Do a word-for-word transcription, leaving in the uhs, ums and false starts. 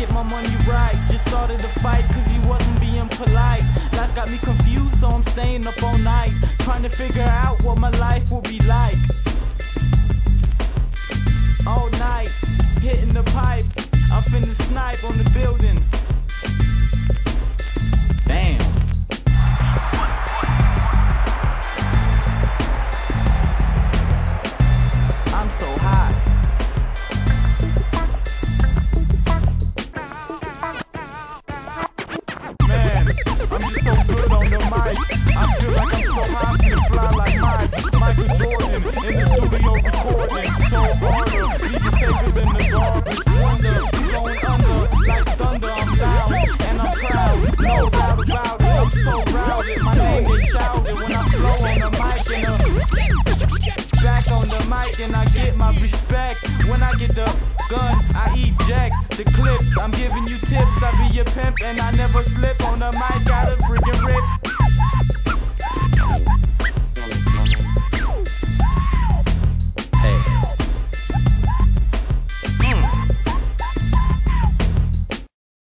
get my money right. Just started a fight cause he wasn't being polite. Life got me confused, so I'm staying up all night, trying to figure out what my life will be like. All night, hitting the pipe, I'm finna snipe on the building. Damn. I'm so hot. Man, I'm just so good on the mic. I feel like I'm so hot to fly like Mike. Michael Jordan in the studio recording. So harder, even safer than the garbage. Wonder, going under like thunder. I'm loud and I'm proud, no doubt about it. I'm so routed, my name is shouted when I'm slow on the mic and uh, back on the mic and I get my respect. When I get the gun, I eject the clip. I'm giving you tips, I be your pimp and I never slip on the mic. Got a freaking rip.